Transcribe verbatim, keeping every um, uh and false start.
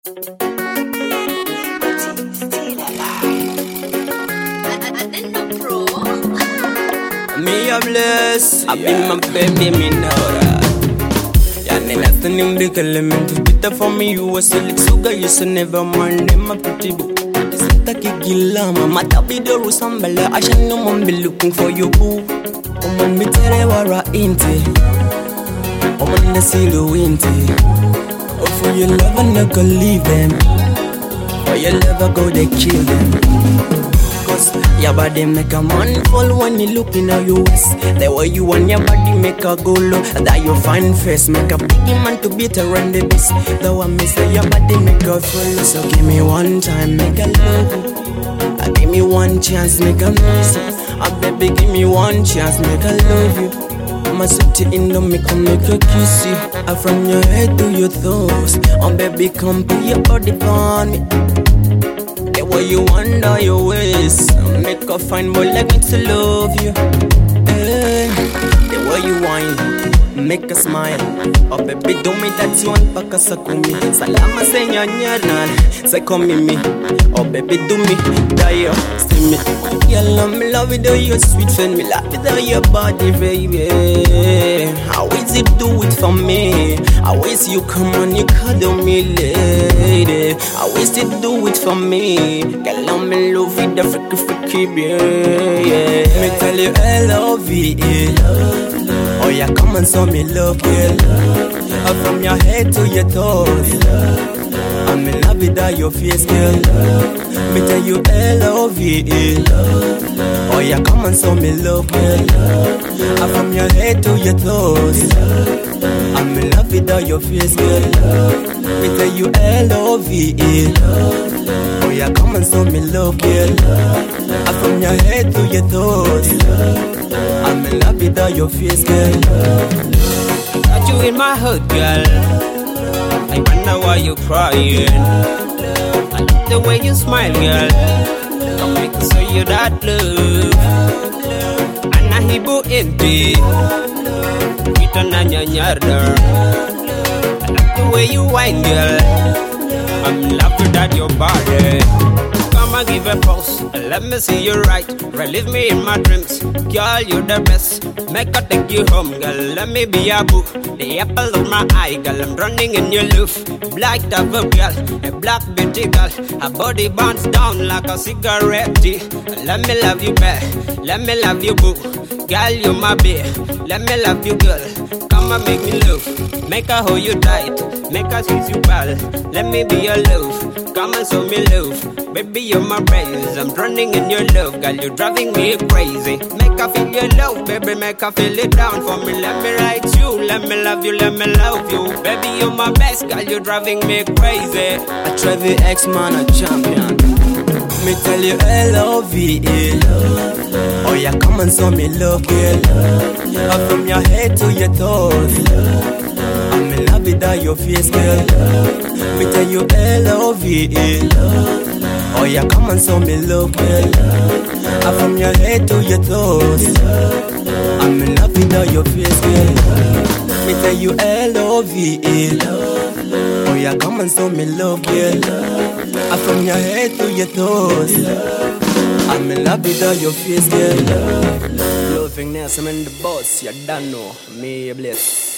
Me a bless, I be my baby, me know that. Yeah, then that's the name big element. Bitter for me, you was a little sugar, you so never mind them, my pretty boo. Sitaki gila, mama tabi the rusambala. I shall no man be looking for you, boo. Oh man, me tell you what I ain't it. Oh man, the seal the winter. Oh, for your love, I never leave them. For your love, I go, they kill them. Your body make a man fall when you look in your waist. The way you want your body make a go low. That your fine face make a biggie man to beat around the beast. The one me say your body make a fall. So give me one time, make a love. I give me one chance, make a miss. Ah baby, give me one chance, make a love you. I'ma set you in the make a make a kiss you. Ah from your head to your toes. Oh baby, come put your body on me. What you wonder your ways, make a fine boy like me to love you. Hey, the way you whine, make a smile. Oh baby, do me that you want paka sa kumi. Salama senya nyanan, say come me. Oh baby, do me, die yo, see me. Yeah, love me, love it, you sweet friend. Me love it, your body, baby. How is it do it for me? I wish you come on, you cuddle me, lady. I wish you do it for me. Girl, I'm in love with the freaky, freaky, yeah. Let me tell you, L O V E. Oh yeah, come and show me love, girl. Up from your head to your toes. I'm in love with that your face, girl. Me tell you, L O V E. Oh yeah, come and show me love, girl. Up from your head to your toes. I'm in love with that your face, girl. Me tell you, L O V E. Oh yeah, come and show me love, girl. Up from your head to your toes. I'm in love with that your face, girl. Got you in my heart, girl. I wonder why you crying. I love the way you smile, girl. Come make me show you that love. And I hibu empty. Kita nanya nyarda. I love the way you whine, girl. I'm in love with that your body. Come and give a pulse. Let me see you right. Relieve me in my dreams. Girl, you're the best. Make I take you home, girl. Let me be a boo. The apple of my eye, girl. I'm running in your love. Black type of girl, a black beauty girl. Her body burns down like a cigarette. Let me love you back. Let me love you, boo. Girl, you're my babe. Let me love you, girl. Come and make me love. Make her hold you tight. Make her squeeze you well. Let me be your love. Come and show me love. Baby, you're my praise. I'm drowning in your love. Girl, you're driving me crazy. Make her feel your love. Baby, make her feel it down for me. Let me write you. Let me love you. Let me love you. Baby, you're my best. Girl, you're driving me crazy. I try the X-Man, a champion. Me tell you L O V E. Oh yeah, come and show me love, girl. Up from your head to your toes. I'm in love with that your face, girl. Me tell you L O V E. Oh yeah, come and show me love, girl. Up from your head to your toes. I'm in love with that your face, girl. Me tell you L O V E. Oh yeah, come and show me love, girl. Up from your head to your toes. I'm in love with that your face, girl. Loving Nelson and the boss, you don't know. Me bless.